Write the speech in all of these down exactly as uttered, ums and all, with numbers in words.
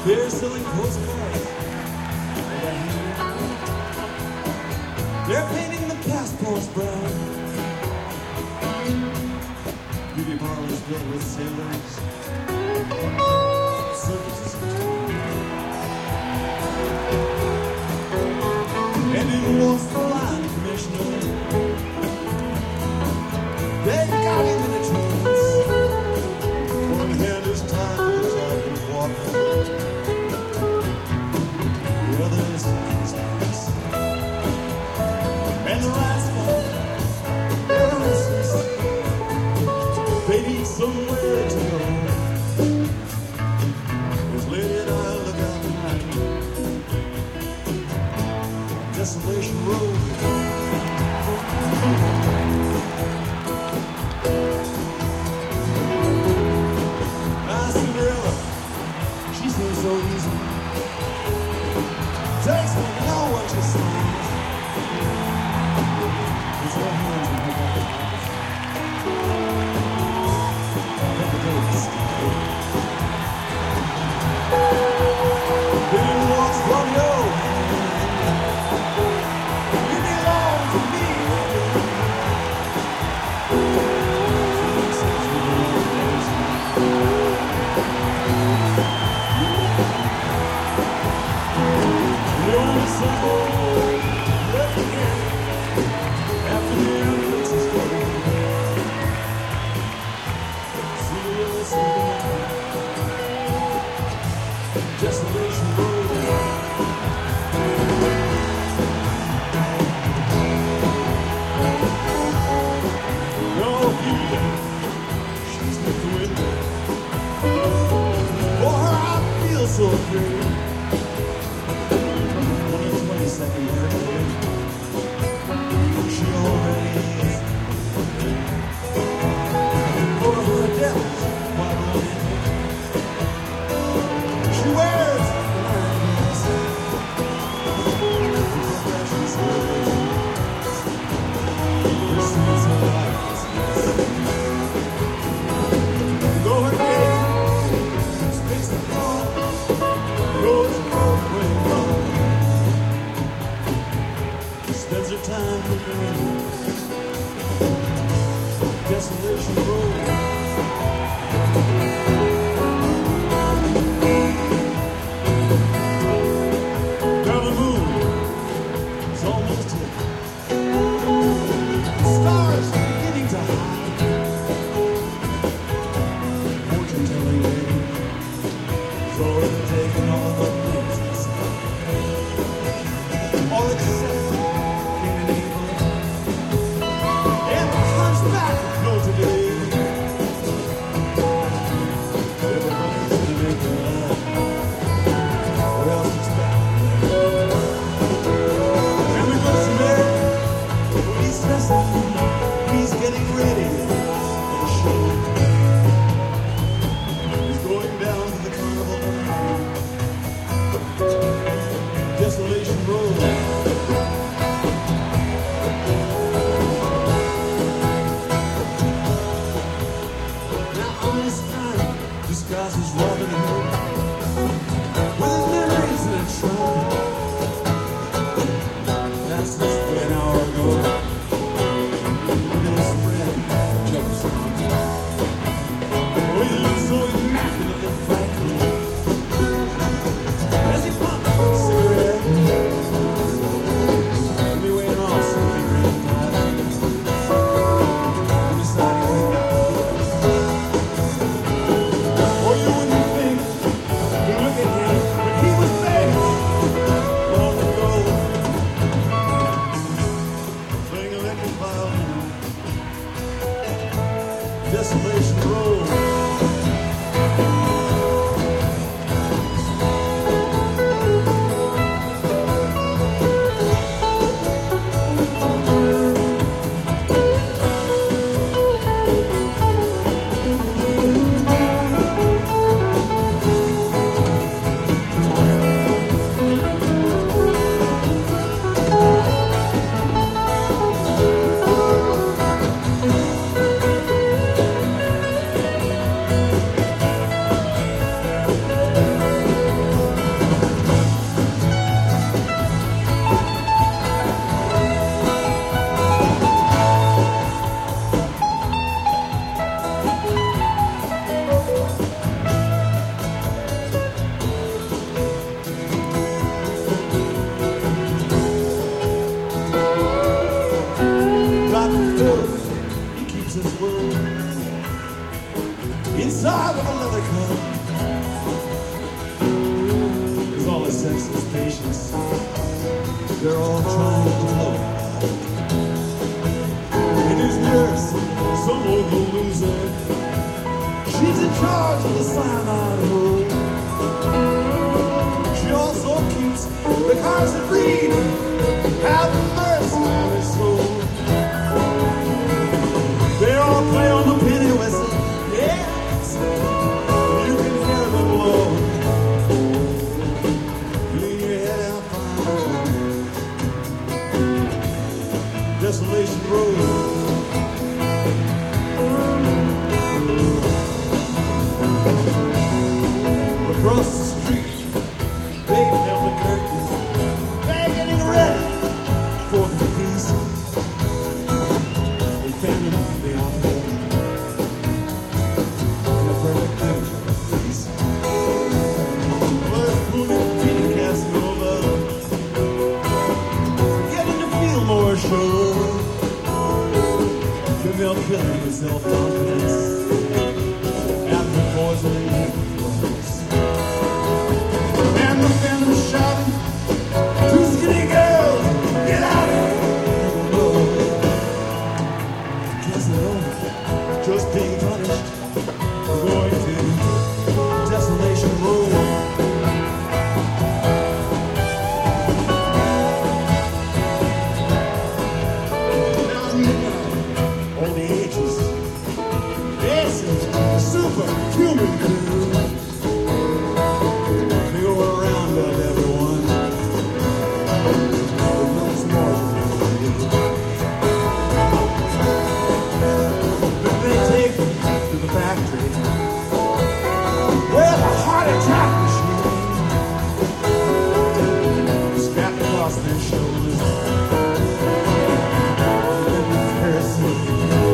They're selling postcards. They're painting the passports brown. Beauty parlors filled with sailors. Circuses in town. And in walks the line commissioner. They got him in a trance. One hand is tied to the top and walking. The other is his hands. And the last one, they're restless. They need somewhere to go. This lady and I look out behind me. Desolation Road. Ah, Cinderella, she seems so easy. Takes me to know what she sees. It's her hands and her body. Let the days go. Then walks Romeo. You belong to me. The only symbol left again after the ambulance is gone. See you someday. Desolation Road. No beauty, she's the window. For her I feel so free. On her twenty-second birthday, she already is. For her devil's wide romantic. She wears blindness. She's her sense of righteousness. Though her name speaks the thought, goes both ways. Spends her time with me. Desolation Road. Now the moon is almost hit. The stars are beginning to hide. Fortune telling lady is already taken all the things inside. All except King and Abel and the hunchback of Notre Dame. Everybody's gonna make the line. What else expect? And we go to Mary. He's dressing. He's getting ready for the show. He's going down to the carnival. Desolation Road. Now honest time disguises Robin Hood with his memories in a trunk. That's just an hour ago. Little spread Jefferson. Oh, you look so immaculately frightened as he popped a cigarette. We went off something real tight. We decided we got to do it. Oh, you wouldn't think, you look at him, but he was there long ago. Playing electric violin. Desolation Road. world inside of a leather cup. With all the senseless patience, they're all trying to blow. And his nurse, some old loser, she's in charge of the cyanide hole. She also keeps the cars that read, have mercy on his soul. They all play on the penny whistle, yes, you can hear them blow. Lean your head out fine. Desolation Road. Across the street, they held the curtains, they're getting ready for the feast. They found them in the office in a perfect place. Was moving feeding Casanova, getting to feel more sure. Camille killing with self-confidence after poisoning him. And the phantom shouting, two skinny girls, get out of here! Casanova, just being punished for going to Desolation Road. Now midnight, all the ages, this is superhuman crew. They go around with everyone. There's nothing smart than Then they take them to the factory where the heart attack machine strapped across their shoulders. Then the kerosene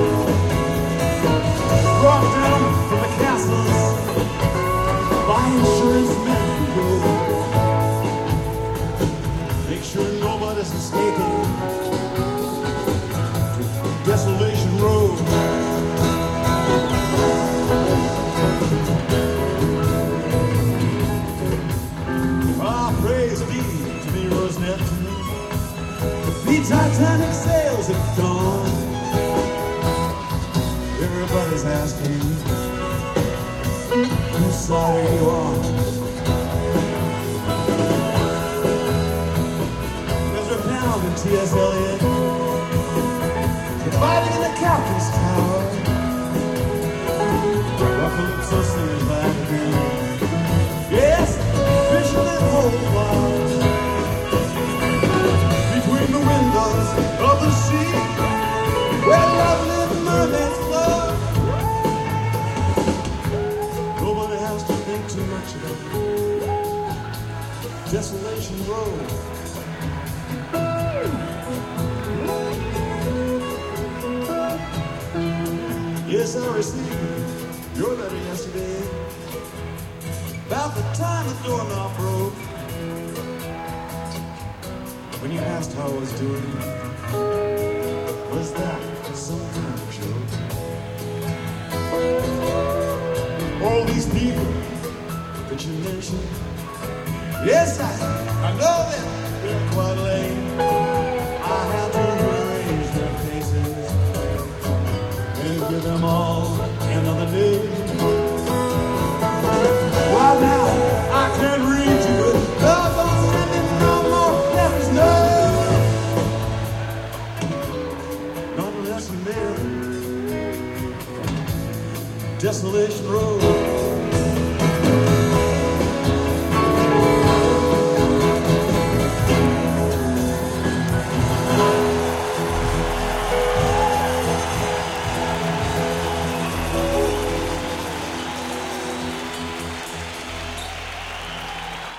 brought down from the castles by insurance men who go. Make sure nobody's escaping to Desolation Road. Ah, praise be to the Rose Neptune. The Titanic sails at dawn. Everybody's asking, whose side are you on? Ezra Pound and T S Eliot, they're fighting in the captain's tower. Calypso singers back again. Yes, fishing in whole bars between the windows of the sea where lovely mermaids flow. Nobody has to think too much about Desolation Road. Yes, I received your letter yesterday about the time the doorknob broke. When you asked how I was doing, was that just some kind of joke? All these people that you mentioned, yes, I, I know that they're quite lame. I have to arrange their faces and give them all another day. Well, now I can't read you, but don't send me no more letters, no. Not unless you mail it. Desolation Road.